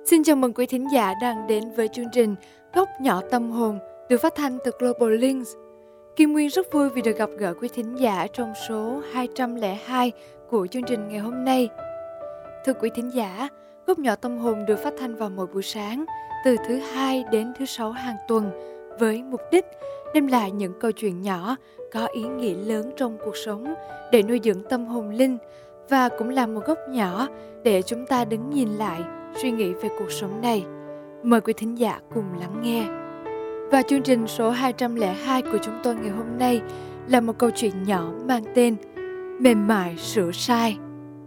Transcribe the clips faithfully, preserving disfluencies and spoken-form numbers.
Xin chào mừng quý thính giả đang đến với chương trình Góc nhỏ tâm hồn được phát thanh từ Global Links. Kim Nguyên rất vui vì được gặp gỡ quý thính giả trong số hai trăm lẻ hai của chương trình ngày hôm nay. Thưa quý thính giả, Góc nhỏ tâm hồn được phát thanh vào mỗi buổi sáng từ thứ hai đến thứ sáu hàng tuần với mục đích đem lại những câu chuyện nhỏ có ý nghĩa lớn trong cuộc sống để nuôi dưỡng tâm hồn linh, và cũng là một góc nhỏ để chúng ta đứng nhìn lại, suy nghĩ về cuộc sống này. Mời quý thính giả cùng lắng nghe. Và chương trình số hai trăm lẻ hai của chúng tôi ngày hôm nay là một câu chuyện nhỏ mang tên Mềm mại sửa sai.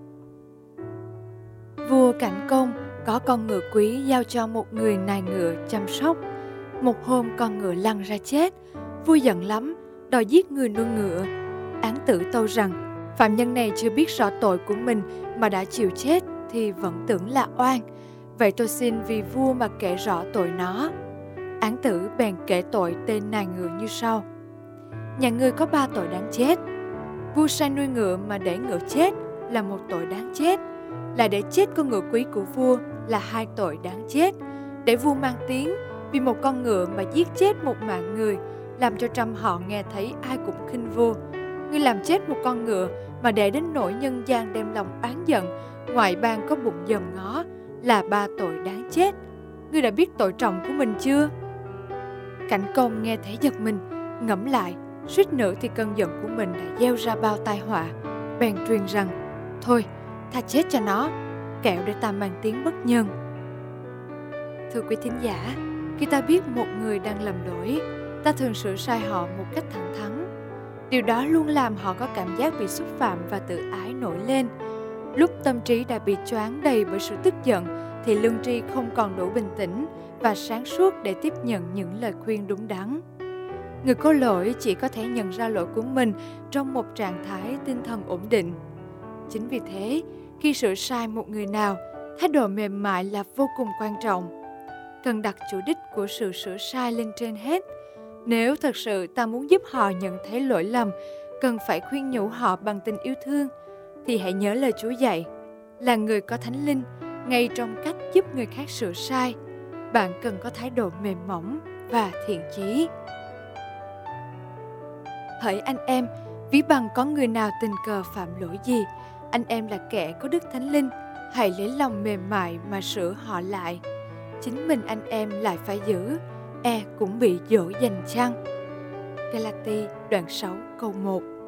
Vua Cảnh Công có con ngựa quý giao cho một người nài ngựa chăm sóc. Một hôm con ngựa lăn ra chết, vua giận lắm, đòi giết người nuôi ngựa. Án tử tâu rằng phạm nhân này chưa biết rõ tội của mình mà đã chịu chết thì vẫn tưởng là oan. Vậy tôi xin vì vua mà kể rõ tội nó. Án tử bèn kể tội tên nài ngựa như sau. Nhà ngươi có ba tội đáng chết. Vua sai nuôi ngựa mà để ngựa chết là một tội đáng chết. Là để chết con ngựa quý của vua là hai tội đáng chết. Để vua mang tiếng vì một con ngựa mà giết chết một mạng người, làm cho trăm họ nghe thấy ai cũng khinh vua. Ngươi làm chết một con ngựa mà để đến nỗi nhân gian đem lòng oán giận, ngoại bang có bụng dòm ngó, là ba tội đáng chết. Ngươi đã biết tội trọng của mình chưa? Cảnh Công nghe thấy giật mình, ngẫm lại, suýt nữa thì cơn giận của mình đã gieo ra bao tai họa. Bèn truyền rằng, thôi, tha chết cho nó, kẻo để ta mang tiếng bất nhân. Thưa quý thính giả, khi ta biết một người đang lầm lỗi, ta thường sửa sai họ một cách thẳng thắn. Điều đó luôn làm họ có cảm giác bị xúc phạm và tự ái nổi lên. Lúc tâm trí đã bị choáng đầy bởi sự tức giận, thì lương tri không còn đủ bình tĩnh và sáng suốt để tiếp nhận những lời khuyên đúng đắn. Người có lỗi chỉ có thể nhận ra lỗi của mình trong một trạng thái tinh thần ổn định. Chính vì thế, khi sửa sai một người nào, thái độ mềm mại là vô cùng quan trọng. Cần đặt chủ đích của sự sửa sai lên trên hết. Nếu thật sự ta muốn giúp họ nhận thấy lỗi lầm, cần phải khuyên nhủ họ bằng tình yêu thương, thì hãy nhớ lời Chúa dạy, là người có Thánh Linh, ngay trong cách giúp người khác sửa sai, bạn cần có thái độ mềm mỏng và thiện chí. Hỡi anh em, ví bằng có người nào tình cờ phạm lỗi gì, anh em là kẻ có Đức Thánh Linh, hãy lấy lòng mềm mại mà sửa họ lại. Chính mình anh em lại phải giữ, e cũng bị dỗ dành chăng? Galati đoạn sáu câu một.